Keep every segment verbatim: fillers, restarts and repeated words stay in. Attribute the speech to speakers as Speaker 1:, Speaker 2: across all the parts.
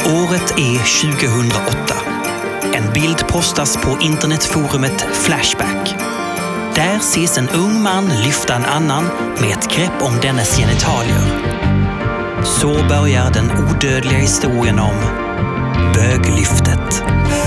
Speaker 1: Året är tjugohundraåtta. En bild postas på internetforumet Flashback. Där ses en ung man lyfta en annan med ett grepp om dennes genitalier. Så börjar den odödliga historien om böglyftet.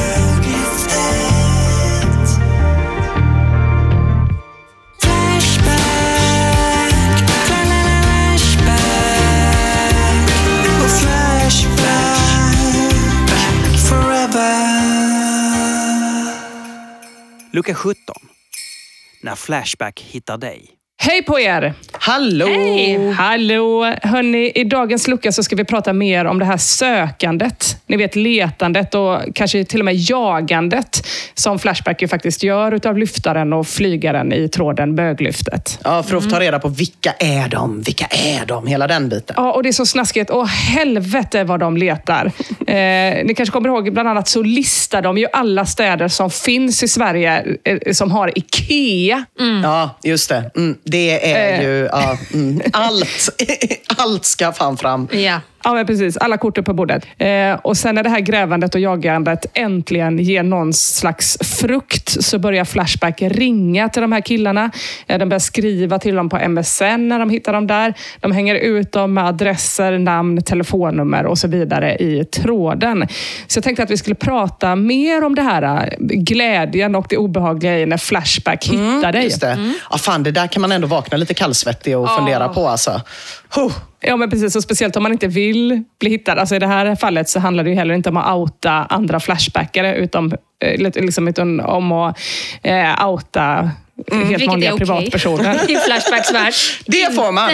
Speaker 1: Lucka sjutton. När Flashback hittar dig.
Speaker 2: Hej på er!
Speaker 3: Hallå!
Speaker 2: Hej! Hallå! Hörrni, i dagens lucka så ska vi prata mer om det här sökandet. Ni vet, letandet och kanske till och med jagandet som Flashback ju faktiskt gör utav lyftaren och flygaren i tråden böglyftet.
Speaker 3: Ja, för att ta reda på vilka är de, vilka är de, hela den biten.
Speaker 2: Ja, och det är så snaskigt. Åh, helvete vad de letar. eh, ni kanske kommer ihåg, bland annat så listar de ju alla städer som finns i Sverige eh, som har Ikea.
Speaker 3: Mm. Ja, just det. Mm. Det är eh. ju ja, mm. allt, allt ska fan fram.
Speaker 4: Ja.
Speaker 2: Ja, men precis. Alla korten på bordet. Eh, och sen när det här grävandet och jagandet äntligen ger någon slags frukt så börjar Flashback ringa till de här killarna. Eh, de börjar skriva till dem på M S N när de hittar dem där. De hänger ut dem med adresser, namn, telefonnummer och så vidare i tråden. Så jag tänkte att vi skulle prata mer om det här glädjen och det obehagliga i när Flashback hittar
Speaker 3: mm,
Speaker 2: dig.
Speaker 3: Just det. Mm. Ja, fan, det där kan man ändå vakna lite kallsvettig och oh. fundera på alltså. Huh.
Speaker 2: Ja, men precis. Och speciellt om man inte vill bli hittad. Alltså i det här fallet så handlar det ju heller inte om att outa andra flashbackare utan, liksom, utan om att eh, outa mm, helt vanliga okay. privatpersoner.
Speaker 4: I Flashbacks värld.
Speaker 3: Det får man.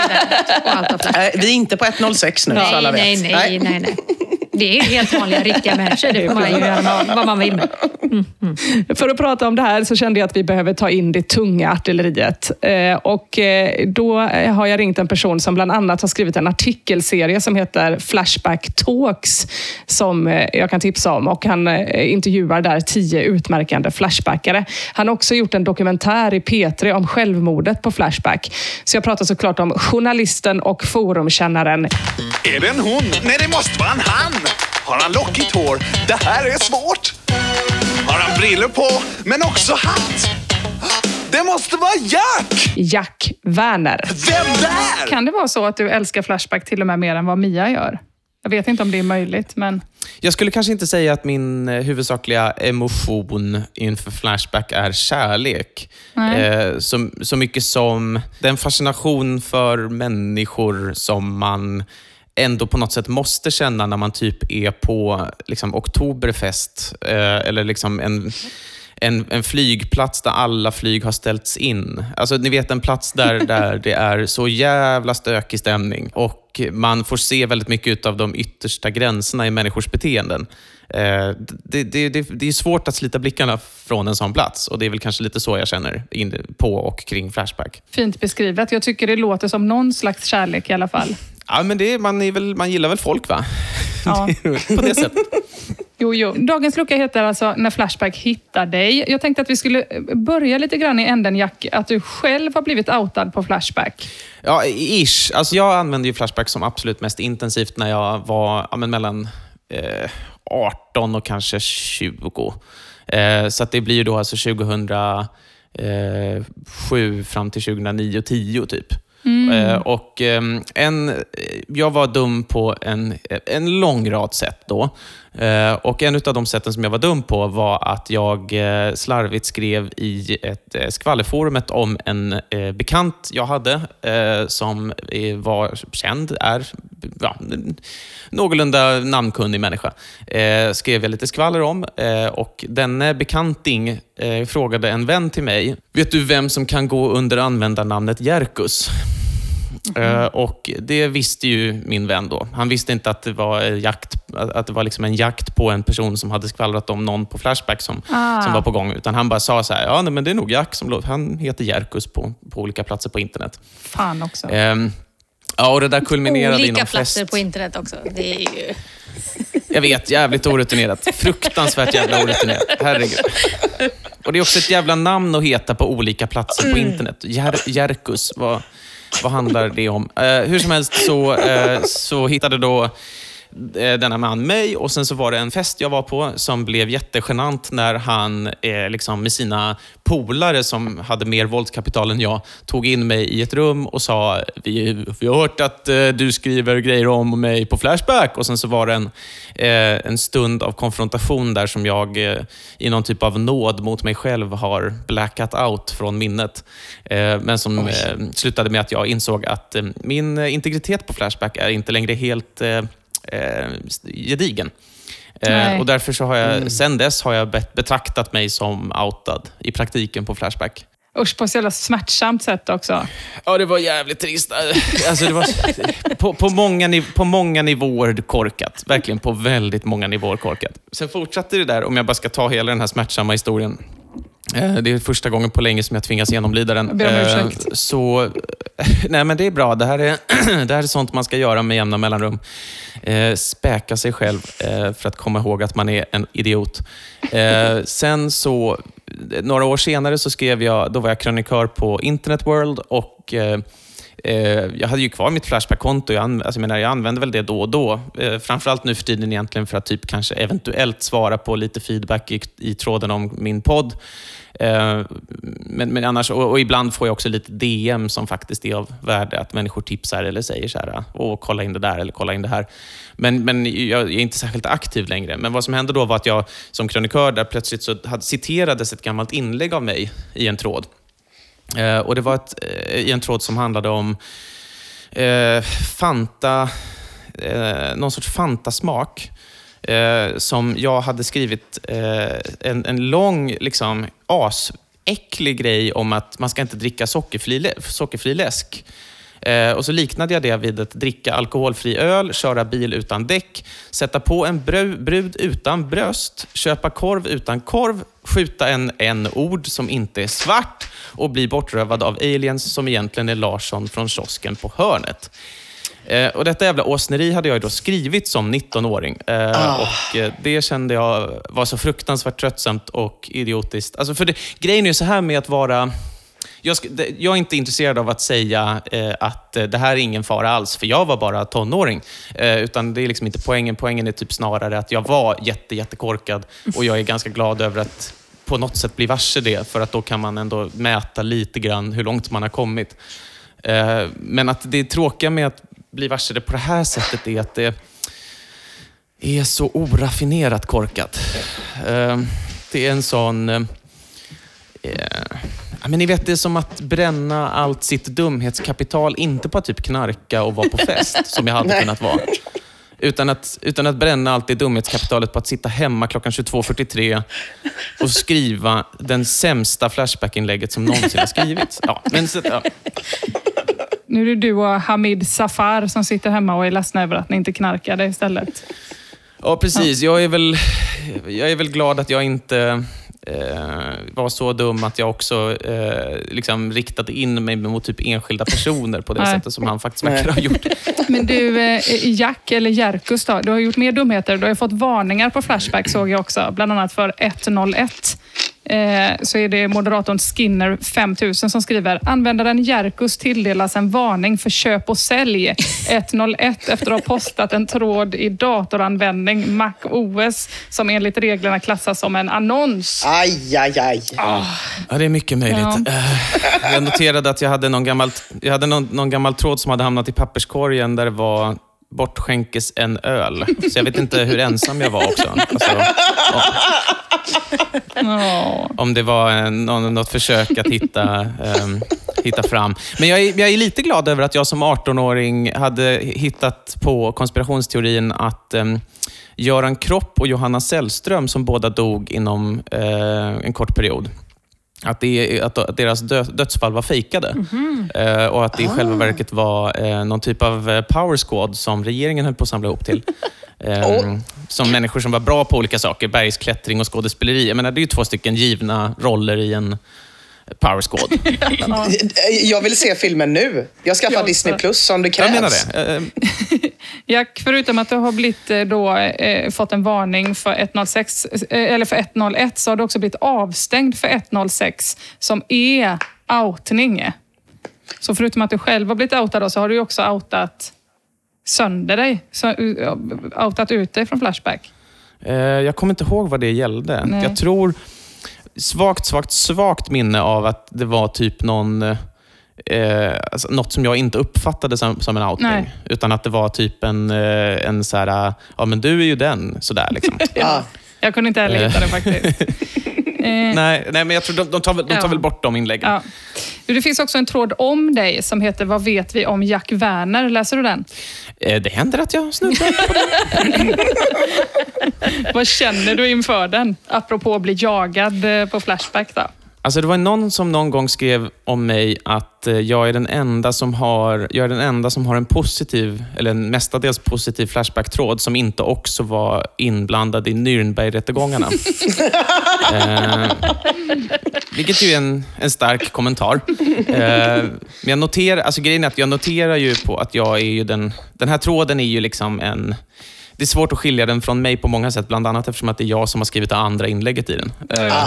Speaker 3: Vi är inte på ett noll sex nu,
Speaker 4: nej,
Speaker 3: så alla vet.
Speaker 4: Nej, nej, nej, nej. Det är helt vanliga, riktiga människor. Det får man ju göra vad man vill med. Mm, mm.
Speaker 2: För att prata om det här så kände jag att vi behöver ta in det tunga artilleriet. Eh, och eh, då har jag ringt en person som bland annat har skrivit en artikelserie som heter Flashback Talks som eh, jag kan tipsa om. Och han eh, intervjuar där tio utmärkande flashbackare. Han har också gjort en dokumentär i P tre om självmordet på Flashback. Så jag pratar såklart om journalisten och forumkännaren.
Speaker 5: Är det en hon? Nej, det måste vara en han! Har han lockigt hår? Det här är svårt! Har han briller på, men också hatt? Det måste vara Jack!
Speaker 2: Jack Werner.
Speaker 5: Vem där?
Speaker 6: Kan det vara så att du älskar Flashback till och med mer än vad Mia gör? Jag vet inte om det är möjligt, men...
Speaker 7: Jag skulle kanske inte säga att min huvudsakliga emotion inför Flashback är kärlek. Eh, så, så mycket som den fascination för människor som man ändå på något sätt måste känna när man typ är på liksom, Oktoberfest eh, eller liksom en, en, en flygplats där alla flyg har ställts in. Alltså ni vet en plats där, där det är så jävla stökig stämning och man får se väldigt mycket av de yttersta gränserna i människors beteenden. Eh, det, det, det, det är svårt att slita blickarna från en sån plats och det är väl kanske lite så jag känner in på och kring Flashback.
Speaker 6: Fint beskrivet. Jag tycker det låter som någon slags kärlek i alla fall.
Speaker 7: Ja, men det är, man, är väl, man gillar väl folk, va?
Speaker 6: Ja.
Speaker 7: På det sättet.
Speaker 6: Jo, jo. Dagens lucka heter alltså När Flashback hittar dig. Jag tänkte att vi skulle börja lite grann i änden, Jack. Att du själv har blivit outad på Flashback.
Speaker 7: Ja, ish. Alltså jag använde ju Flashback som absolut mest intensivt när jag var ja, men mellan eh, arton och kanske tjugo. Eh, så att det blir ju då alltså tjugohundrasju fram till tjugohundranio och tio typ. Mm. Eh, och eh, en, jag var dum på en, en lång rad sätt då. Eh, och en av de sätten som jag var dum på var att jag eh, slarvigt skrev i ett eh, skvallerforumet om en eh, bekant jag hade eh, som eh, var känd, är ja, någorlunda namnkunnig människa. Eh, skrev jag lite skvaller om eh, och denne bekanting eh, frågade en vän till mig: vet du vem som kan gå under användarnamnet Jerkus? Mm. Uh, och det visste ju min vän då. Han visste inte att det var jakt, att det var liksom en jakt på en person som hade skvallrat om någon på Flashback som, ah. som var på gång. Utan han bara sa så här: ja, nej, men det är nog Jack som han heter Jerkus på, på olika platser på internet.
Speaker 6: Fan också.
Speaker 7: Um, ja, och det där kulminerade
Speaker 4: olika
Speaker 7: inom
Speaker 4: platser
Speaker 7: fest.
Speaker 4: På internet också. Det är ju...
Speaker 7: Jag vet, jävligt orutinerat. Fruktansvärt jävla orutinerat. Herregud. Och det är också ett jävla namn att heta på olika platser på internet. Jer- Jerkus, vad... Vad handlar det om? Uh, hur som helst så, uh, så hittade då denna man mig och sen så var det en fest jag var på som blev jättegenant när han eh, liksom med sina polare som hade mer våldskapital än jag tog in mig i ett rum och sa vi, vi har hört att eh, du skriver grejer om mig på Flashback och sen så var det en, eh, en stund av konfrontation där som jag eh, i någon typ av nåd mot mig själv har blackat out från minnet. Eh, men som eh, slutade med att jag insåg att eh, min integritet på Flashback är inte längre helt eh, eh, gedigen. Eh, och därför så har jag, mm. sen dess har jag betraktat mig som outad i praktiken på Flashback.
Speaker 6: Usch, på ett jävla smärtsamt sätt också.
Speaker 7: Ja, det var jävligt trist. Alltså, det var på, på, många, på många nivåer korkat. Verkligen på väldigt många nivåer korkat. Sen fortsatte det där, om jag bara ska ta hela den här smärtsamma historien. Det är första gången på länge som jag tvingas genomlida den.
Speaker 6: Jag ber om ursäkt.
Speaker 7: Så, nej men det är bra. Det här är, det här är sånt man ska göra med jämna mellanrum. Eh, späka sig själv eh, för att komma ihåg att man är en idiot. Eh, sen så, några år senare så skrev jag, då var jag krönikör på Internet World och eh, jag hade ju kvar mitt Flashback-konto. Jag, an- alltså jag, menar, jag använde väl det då och då. Eh, framförallt nu för tiden egentligen för att typ kanske eventuellt svara på lite feedback i, i tråden om min podd. Eh, men, men annars, och, och ibland får jag också lite D M som faktiskt är av värde. Att människor tipsar eller säger så här, åh, kolla in det där eller kolla in det här. Men, men jag är inte särskilt aktiv längre. Men vad som hände då var att jag som krönikör där plötsligt så hade, citerades ett gammalt inlägg av mig i en tråd. Uh, och det var ett, uh, i en tråd som handlade om uh, Fanta, uh, någon sorts Fanta-smak uh, som jag hade skrivit uh, en, en lång, liksom, asäcklig grej om att man ska inte dricka sockerfri, sockerfri läsk. Uh, och så liknade jag det vid att dricka alkoholfri öl, köra bil utan däck, sätta på en brud, brud utan bröst, köpa korv utan korv, skjuta en en-ord som inte är svart och bli bortrövad av aliens som egentligen är Larsson från kiosken på hörnet. Eh, och detta jävla åsneri hade jag då skrivit som nittonåring. Eh, oh. Och eh, det kände jag var så fruktansvärt tröttsamt och idiotiskt. Alltså för det, grejen är ju så här med att vara... Jag, jag är inte intresserad av att säga eh, att eh, det här är ingen fara alls, för jag var bara tonåring. Eh, utan det är liksom inte poängen. Poängen är typ snarare att jag var jätte, jättekorkad och jag är ganska glad över att på något sätt bli varse det, för att då kan man ändå mäta lite grann hur långt man har kommit. Eh, men att det tråkiga med att bli varse det på det här sättet är att det är så oraffinerat korkat. Eh, det är en sån... Eh, Men ni vet, det är som att bränna allt sitt dumhetskapital, inte på att typ knarka och vara på fest, som jag hade kunnat vara. Utan att, utan att bränna allt det dumhetskapitalet på att sitta hemma klockan tjugotvå fyrtiotre och skriva den sämsta Flashback-inlägget som någonsin har skrivits. Ja, men så, ja.
Speaker 6: Nu är det du och Hamid Safar som sitter hemma och är ledsna över att ni inte knarkade istället.
Speaker 7: Ja, precis. Jag är väl, jag är väl glad att jag inte... Eh, var så dum att jag också eh, liksom riktade in mig mot typ enskilda personer på det
Speaker 6: Nej.
Speaker 7: sättet som han faktiskt verkar ha gjort.
Speaker 6: Men du, eh, Jack eller Jerkus då, du har gjort mer dumheter. Du har fått varningar på Flashback, såg jag också. Bland annat för ett noll ett. Eh, så är det moderatorn Skinner fem tusen som skriver: användaren Jerkus tilldelas en varning för köp och sälj ett noll ett efter att ha postat en tråd i datoranvändning Mac O S som enligt reglerna klassas som en annons.
Speaker 3: Aj, aj, aj.
Speaker 7: Oh. Ja, det är mycket möjligt. Ja. Uh, jag noterade att jag hade, någon gammal, jag hade någon, någon gammal tråd som hade hamnat i papperskorgen där det var bortskänkes en öl. Så jag vet inte hur ensam jag var också. Alltså, om,
Speaker 6: oh.
Speaker 7: om det var en, någon, något försök att hitta, um, hitta fram. Men jag är, jag är lite glad över att jag som arton-åring hade hittat på konspirationsteorin att um, Göran Kropp och Johanna Sällström, som båda dog inom uh, en kort period, Att, det, att deras dö, dödsfall var fejkade. Mm-hmm. eh, och att det i själva verket var eh, någon typ av eh, power squad som regeringen höll på att samla ihop till. Eh, oh. Som människor som var bra på olika saker. Bergsklättring och skådespeleri. Jag menar, det är ju två stycken givna roller i en power squad.
Speaker 3: Ja. Jag vill se filmen nu. Jag skaffar jag Disney Plus om det krävs.
Speaker 7: Jag menar det.
Speaker 6: Jack, förutom att du har blivit då, eh, fått en varning för ett noll sex, eh, eller för ett noll ett, så har du också blivit avstängd för ett noll sex som är outning. Så förutom att du själv har blivit outad då, så har du också outat sönder dig? Så, outat ut dig från Flashback?
Speaker 7: Eh, jag kommer inte ihåg vad det gällde.
Speaker 6: Nej.
Speaker 7: Jag tror svagt, svagt, svagt minne av att det var typ någon... Eh, alltså, något som jag inte uppfattade som, som en outing.
Speaker 6: Nej.
Speaker 7: Utan att det var typ en, eh, en så här, ja men du är ju den, sådär liksom.
Speaker 3: Ja.
Speaker 6: Jag kunde inte heller hitta det faktiskt. eh,
Speaker 7: nej, nej, men jag tror de, de, tar, väl, de tar
Speaker 6: Ja.
Speaker 7: väl bort de inläggen.
Speaker 6: ja. Det finns också en tråd om dig som heter Vad vet vi om Jack Werner? Läser du den?
Speaker 7: Eh, det händer att jag snuddar på det.
Speaker 6: Vad känner du inför den? Apropå att bli jagad eh, på Flashback då.
Speaker 7: Alltså det var någon som någon gång skrev om mig att eh, jag är den enda som har, jag är den enda som har en positiv, eller en mestadels positiv Flashback-tråd som inte också var inblandad i Nürnberg-rättegångarna. eh, vilket ju är en, en stark kommentar. Eh, men jag noterar, alltså grejen är att jag noterar ju på att jag är ju den, den här tråden är ju liksom en... Det är svårt att skilja den från mig på många sätt, bland annat eftersom att det är jag som har skrivit det andra inlägget i den.
Speaker 3: Ah.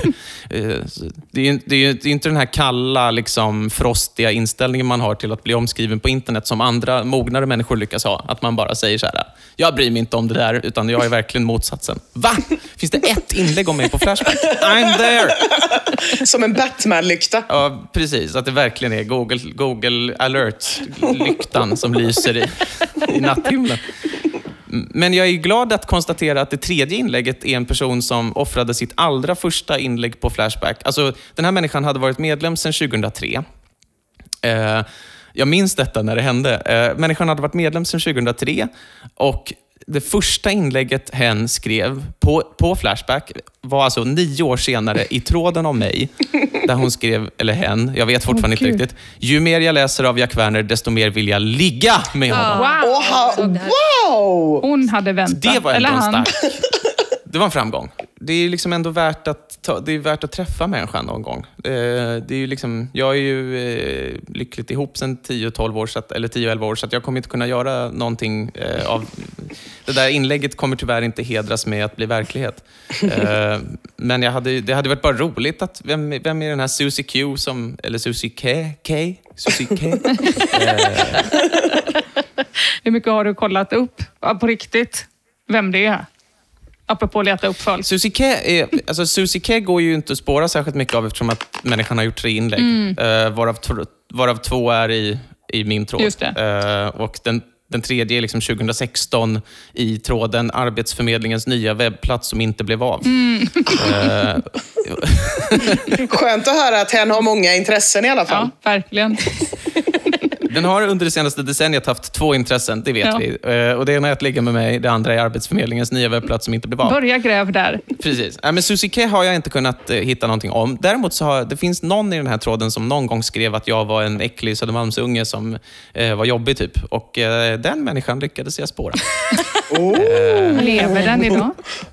Speaker 7: det, är ju, det är ju det är inte den här kalla, liksom, frostiga inställningen man har till att bli omskriven på internet som andra mognare människor lyckas ha. Att man bara säger så här: jag bryr mig inte om det där, utan jag är verkligen motsatsen. Va? Finns det ett inlägg om mig på Flashback? I'm there!
Speaker 3: Som en Batman-lykta.
Speaker 7: Ja, precis. Att det verkligen är Google, Google Alert-lyktan som lyser i, i natthimlen. Men jag är glad att konstatera att det tredje inlägget är en person som offrade sitt allra första inlägg på Flashback. Alltså, den här människan hade varit medlem sedan tjugohundratre. Eh, jag minns detta när det hände. Eh, människan hade varit medlem sedan tjugohundratre och det första inlägget hen skrev på, på Flashback var alltså nio år senare i tråden om mig. Där hon skrev, eller hen, jag vet fortfarande
Speaker 6: Åh,
Speaker 7: inte
Speaker 6: Gud.
Speaker 7: riktigt. Ju mer jag läser av Jack Werner, desto mer vill jag ligga med honom.
Speaker 6: Wow!
Speaker 3: Oha, wow!
Speaker 6: Hon hade väntat.
Speaker 7: Det var ändå
Speaker 6: Eller
Speaker 7: en
Speaker 6: han.
Speaker 7: stark... Det var en framgång. Det är liksom ändå värt att, ta, det är värt att träffa människan någon gång. Eh, det är ju liksom, jag är ju eh, lyckligt ihop sedan tio tolv år, så att, eller tio elva år, så att jag kommer inte kunna göra någonting eh, av... Det där inlägget kommer tyvärr inte hedras med att bli verklighet. Eh, men jag hade, det hade varit bara roligt att... Vem, vem är den här Susie Q som... Eller Susie K? K? Susie K? eh,
Speaker 6: Hur mycket har du kollat upp ja, på riktigt? Vem det är? Apropå att leta upp folk.
Speaker 7: Susie K, är, alltså Susie K går ju inte att spåra särskilt mycket av eftersom att människan har gjort tre inlägg.
Speaker 6: Mm.
Speaker 7: Eh, varav, tv- varav två är i, i min tråd.
Speaker 6: Just det.
Speaker 7: Eh, och den, den tredje är liksom tjugohundrasexton i tråden Arbetsförmedlingens nya webbplats som inte blev av.
Speaker 6: Mm.
Speaker 7: Eh,
Speaker 3: Skönt att höra att hen har många intressen i alla fall.
Speaker 6: Ja, verkligen.
Speaker 7: den har under det senaste decenniet haft två intressen, det vet
Speaker 6: Ja.
Speaker 7: vi. Eh, och det ena är att ligga med mig, det andra är Arbetsförmedlingens nya webbplats som inte blev av.
Speaker 6: Börja gräv där.
Speaker 7: Precis. Ja, men Susie K har jag inte kunnat eh, hitta någonting om. Däremot så har det finns någon i den här tråden som någon gång skrev att jag var en äcklig Södermalmsunge som eh, var jobbig typ. Och eh, den människan lyckades jag spåra.
Speaker 6: Lever den idag?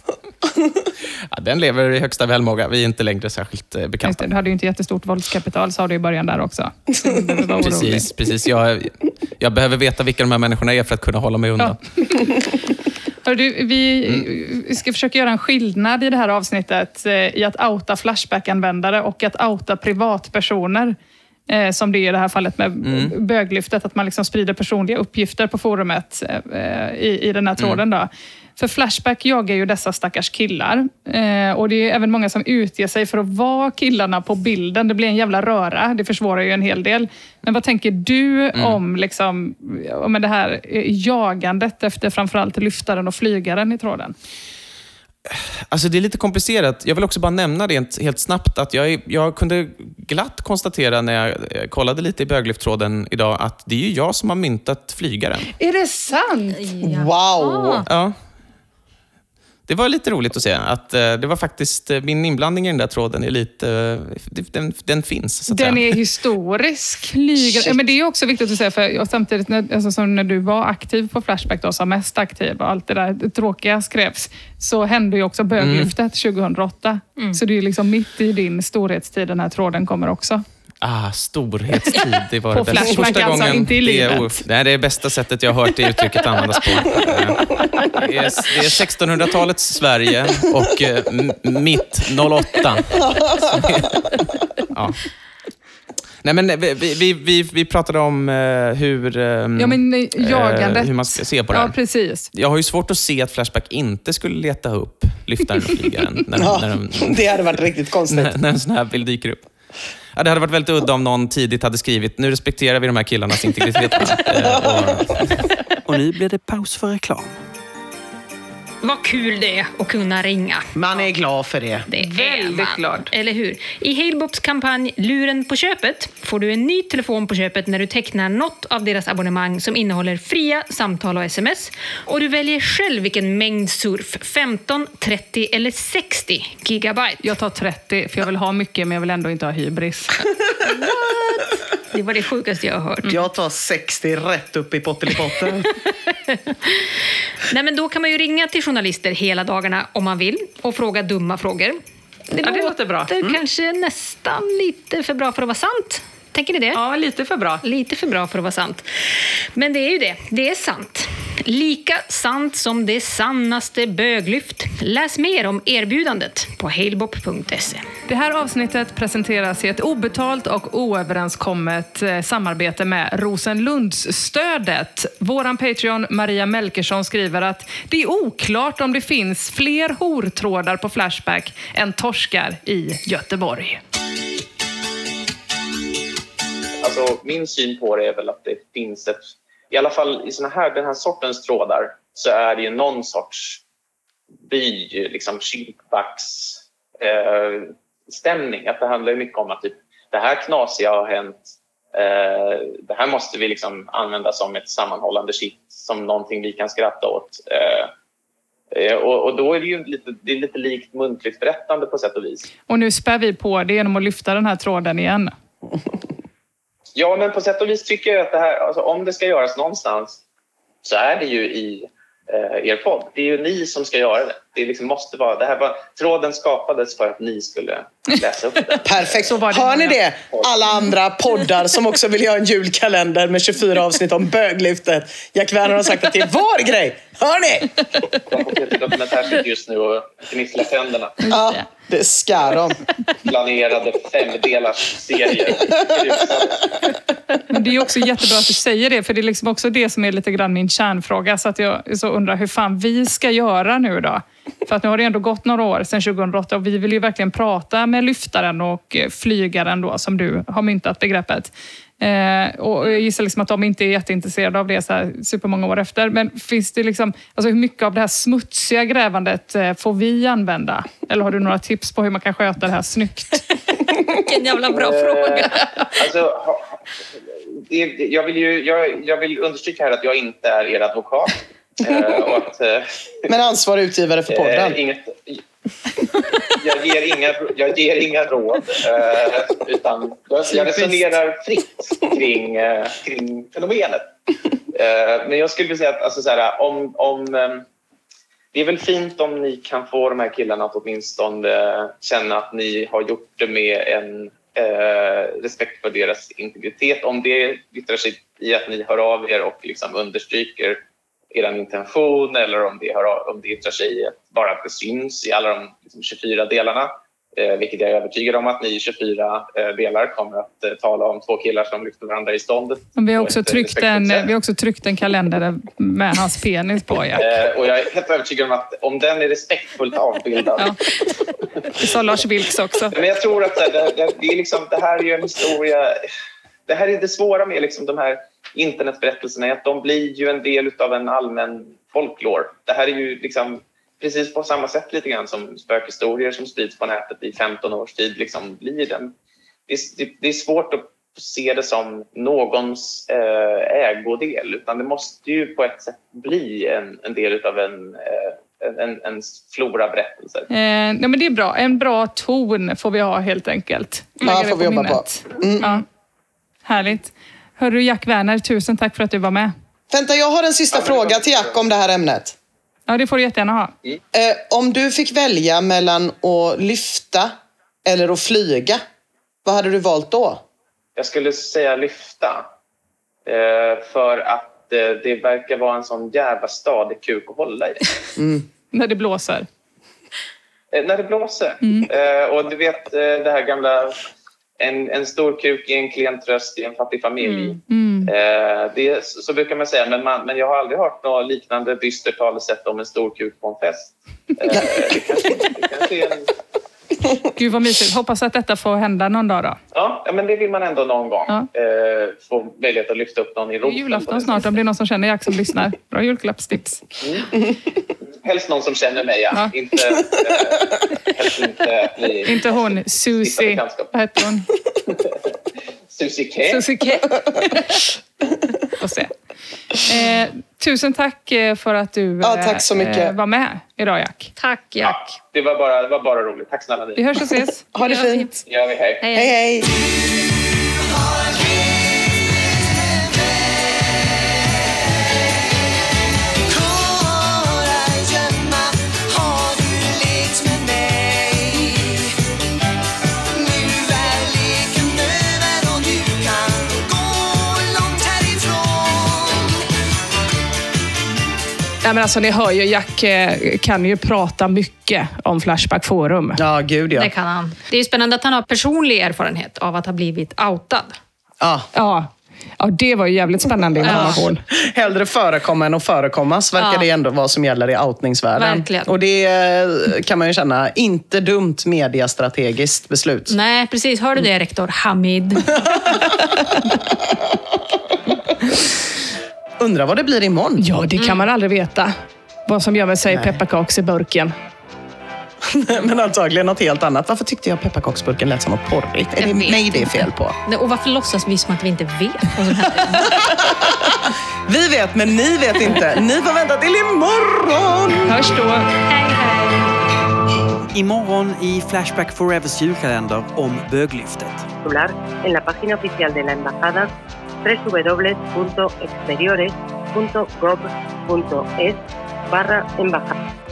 Speaker 7: Ja, den lever i högsta välmåga. Vi är inte längre särskilt eh,
Speaker 6: Just
Speaker 7: bekanta.
Speaker 6: det, du hade ju inte jättestort våldskapital, sa du i början där också. Så du behöver vara orolig.
Speaker 7: Precis, precis. Jag, jag behöver veta vilka de här människorna är för att kunna hålla mig undan.
Speaker 6: Ja. Hör du, vi vi ska försöka göra en skillnad i det här avsnittet eh, i att outa Flashback-användare och att outa privatpersoner. Eh, som det är i det här fallet med
Speaker 7: Mm.
Speaker 6: böglyftet, att man liksom sprider personliga uppgifter på forumet eh, i, i den här tråden. Då. För Flashback jagar ju dessa stackars killar. Eh, och det är även många som utger sig för att vara killarna på bilden. Det blir en jävla röra. Det försvårar ju en hel del. Men vad tänker du
Speaker 7: Mm.
Speaker 6: om, liksom, om det här eh, jagandet efter framförallt lyftaren och flygaren i tråden?
Speaker 7: Alltså det är lite komplicerat. Jag vill också bara nämna det helt snabbt att jag, jag kunde glatt konstatera när jag eh, kollade lite i böglyfttråden idag att det är ju jag som har myntat flygaren.
Speaker 6: Är det sant?
Speaker 3: Wow!
Speaker 7: Ja. Det var lite roligt att se att eh, det var faktiskt eh, min inblandning i den där tråden är lite, eh, den, den finns så att
Speaker 6: Den
Speaker 7: säga.
Speaker 6: är historisk. Flygare. Ja, men det är också viktigt att säga, för och samtidigt när, alltså, som när du var aktiv på Flashback, då, som mest aktiv och allt det där tråkiga skrevs, så hände ju också böglyftet tjugohundraåtta. Så det är liksom mitt i din storhetstid den här tråden kommer också.
Speaker 7: Ah, storhetstid. Det var
Speaker 6: På
Speaker 7: det bästa.
Speaker 6: Flashback
Speaker 7: Första
Speaker 6: alltså,
Speaker 7: gången.
Speaker 6: inte i
Speaker 7: det, är,
Speaker 6: livet.
Speaker 7: o- nej, det är bästa sättet jag har hört det uttrycket användas på. Eh, Det är, det är sextonhundratalets Sverige och eh, m- mitt noll åtta. Ja. Nej, men vi, vi, vi, vi pratade om uh, hur, um,
Speaker 6: ja, men, jagandet.
Speaker 7: Uh, hur man ska se på det här.
Speaker 6: Ja, precis.
Speaker 7: Jag har ju svårt att se att Flashback inte skulle leta upp lyftaren och flygaren. När,
Speaker 3: ja,
Speaker 7: när de,
Speaker 3: det hade varit riktigt konstigt.
Speaker 7: När, när en sån här bild dyker upp. Ja, det hade varit väldigt udda om någon tidigt hade skrivit nu respekterar vi de här killarnas integritet.
Speaker 1: och... och nu blir det paus för reklam.
Speaker 4: Vad kul det är att kunna ringa.
Speaker 3: Man är glad för det.
Speaker 4: Det är
Speaker 6: Väldigt
Speaker 4: man.
Speaker 6: glad.
Speaker 4: Eller hur? I Halebop's kampanj Luren på köpet får du en ny telefon på köpet när du tecknar något av deras abonnemang som innehåller fria samtal och sms. Och du väljer själv vilken mängd surf, femton, trettio eller sextio gigabyte.
Speaker 6: Jag tar trettio för jag vill ha mycket men jag vill ändå inte ha hybris.
Speaker 4: Det var det sjukaste jag har hört.
Speaker 3: Jag tar sextio rätt upp i pottelipotten.
Speaker 4: Nej, men då kan man ju ringa till journalister hela dagarna om man vill och fråga dumma frågor. Det,
Speaker 6: ja, det låter bra.
Speaker 4: Det mm. kanske nästan lite för bra för att vara sant. Tänker ni det?
Speaker 6: Ja, lite för bra.
Speaker 4: Lite för bra för att vara sant. Men det är ju det. Det är sant. Lika sant som det sannaste böglyft. Läs mer om erbjudandet på halebop punkt se.
Speaker 6: Det här avsnittet presenteras i ett obetalt och oöverenskommet eh, samarbete med Rosenlundsstödet. Våran Patreon Maria Melkersson skriver att det är oklart om det finns fler hortrådar på Flashback än torskar i Göteborg.
Speaker 8: Alltså, min syn på det är väl att det finns ett, i alla fall i såna här, den här sortens trådar så är det ju någon sorts by, liksom kyrkbacks eh, stämning. Att det handlar mycket om att typ, det här knasiga har hänt, eh, det här måste vi liksom använda som ett sammanhållande shit, som någonting vi kan skratta åt. Eh, och, och då är det ju lite, det är lite likt muntligt berättande på sätt och vis.
Speaker 6: Och nu spär vi på det genom att lyfta den här tråden igen.
Speaker 8: Ja, men på sätt och vis tycker jag att det här, alltså, om det ska göras någonstans så är det ju i eh, er podd. Det är ju ni som ska göra det. Det liksom måste vara, det här var, tråden skapades för att ni skulle läsa upp det.
Speaker 3: Perfekt. Så var det. Hör ni det? Alla andra poddar som också vill göra en julkalender med tjugofyra avsnitt om böglyftet. Jack Werner har sagt att det är vår grej. Hör ni?
Speaker 8: De får till dokumentärt just nu och gnissla tänderna.
Speaker 3: Ja, det ska de.
Speaker 8: Planerade femdelars serier.
Speaker 6: Men det är också jättebra att du säger det, för det är liksom också det som är lite grann min kärnfråga. Så att jag så undrar hur fan vi ska göra nu då. För att nu har det ändå gått några år sedan tjugohundraåtta och vi vill ju verkligen prata med lyftaren och flygaren då, som du har myntat begreppet. Eh, och jag gissar liksom att de inte är jätteintresserade av det så här supermånga år efter. Men finns det liksom, alltså hur mycket av det här smutsiga grävandet eh, får vi använda? Eller har du några tips på hur man kan sköta det här snyggt?
Speaker 4: Vilken jävla bra fråga.
Speaker 8: Alltså, jag vill ju jag, jag vill understryka här att jag inte är er advokat. och att,
Speaker 3: Men ansvarig utgivare för podden.
Speaker 8: Äh, inget, jag, ger inga, jag ger inga råd, äh, utan jag, jag resonerar fritt kring, äh, kring fenomenet. Äh, men jag skulle vilja säga att alltså, så här, om, om, äh, det är väl fint om ni kan få de här killarna att åtminstone äh, känna att ni har gjort det med en äh, respekt för deras integritet. Om det yttrar sig i att ni hör av er och liksom understryker er intention, eller om det, har, om det yttrar sig i att bara att det syns i alla de liksom, tjugofyra delarna. Eh, vilket jag är övertygad om att ni i tjugofyra eh, delar kommer att eh, tala om två killar som lyfter varandra i ståndet.
Speaker 6: Vi har också, tryckt en, vi har också tryckt en kalender med hans penis på. Ja.
Speaker 8: Eh, och jag är helt övertygad om att om den är respektfullt avbildad.
Speaker 6: Ja. Det sa Lars Vilks också.
Speaker 8: Men jag tror att det, det, det, är liksom, det här är ju en historia. Det här är det svåra med liksom, de här internetberättelserna, är att de blir ju en del av en allmän folklore. Det här är ju liksom precis på samma sätt lite grann som spökhistorier som sprids på nätet i femton års tid liksom blir den. Det är, det är svårt att se det som någons äh, ägodel, utan det måste ju på ett sätt bli en, en del av en, äh, en, en flora berättelser.
Speaker 6: Eh, nej, men det är bra. En bra ton får vi ha helt enkelt.
Speaker 3: Ja, får vi jobba på. Mm.
Speaker 6: Ja. Härligt. Hörru Jack Werner, tusen tack för att du var med.
Speaker 3: Vänta, jag har en sista ja, fråga till Jack om det här ämnet.
Speaker 6: Ja, det får du jättegärna ha.
Speaker 3: Mm. Eh, om du fick välja mellan att lyfta eller att flyga, vad hade du valt då?
Speaker 8: Jag skulle säga lyfta. Eh, för att eh, det verkar vara en sån jävla stadig kuk att hålla i.
Speaker 6: Mm. När det blåser.
Speaker 8: Eh, när det blåser.
Speaker 6: Mm.
Speaker 8: Eh, och du vet eh, det här gamla en, en stor kuk i en klen tröst i en fattig familj.
Speaker 6: Mm. Mm.
Speaker 8: Eh, det, så brukar man säga, men, man, men jag har aldrig hört något liknande dystert talesätt om en stor kuk på en fest. Eh, det kanske, det kanske är en...
Speaker 6: Gud vad mysigt. Hoppas att detta får hända någon dag då.
Speaker 8: Ja, men det vill man ändå någon gång.
Speaker 6: Ja.
Speaker 8: Eh, få möjlighet att lyfta upp någon i
Speaker 6: Det är
Speaker 8: roten.
Speaker 6: julafton snart om det är någon som känner Jack som lyssnar. Bra julklappstips.
Speaker 8: Mm. Helst någon som känner mig, ja.
Speaker 6: Ja.
Speaker 8: Inte, eh, helst inte, bli,
Speaker 6: Inte hon, Susie. Vad heter hon?
Speaker 8: Susie K.
Speaker 6: Susie K. Får se. Eh, tusen tack för att du
Speaker 3: Ja, tack så mycket.
Speaker 6: eh, var med idag, Jack.
Speaker 4: Tack, Jack.
Speaker 8: Ja, det, var bara, det var bara roligt. Tack snälla ni.
Speaker 6: Vi hörs och ses.
Speaker 3: Ha det fint.
Speaker 8: Ja, vi, hej.
Speaker 4: Hej,
Speaker 3: Hej, hej.
Speaker 2: Ja, men alltså, ni hör ju, Jack eh, kan ju prata mycket om Flashback Forum.
Speaker 3: Ja, gud ja.
Speaker 4: Det kan han. Det är ju spännande att han har personlig erfarenhet av att ha blivit outad.
Speaker 3: Ja.
Speaker 2: Ja, ja det var ju jävligt spännande information.
Speaker 3: Hellre förekomma än att förekommas verkar
Speaker 4: Ja.
Speaker 3: det ändå vad som gäller i outningsvärlden.
Speaker 4: Verkligen.
Speaker 3: Och det eh, kan man ju känna, inte dumt mediastrategiskt beslut.
Speaker 4: Nej, precis. Hör du det, rektor Hamid?
Speaker 3: Undrar vad det blir imorgon.
Speaker 2: Ja, det kan man aldrig veta. Vad som gömmer sig i pepparkaks i burken.
Speaker 3: Men antagligen något helt annat. Varför tyckte jag pepparkaksburken lät som något porrigt? Är det
Speaker 4: Jag vet
Speaker 3: mig det är fel på?
Speaker 4: Och varför låtsas vi som att vi inte vet vad som händer?
Speaker 3: Vi vet, men ni vet inte. Ni får vänta till imorgon!
Speaker 2: Hörs då.
Speaker 4: Hej, hej!
Speaker 1: Imorgon i Flashback Forevers julkalender om böglyftet.
Speaker 9: En la página oficial de la embajada w w w punto exteriores punto gov punto es barra embajada.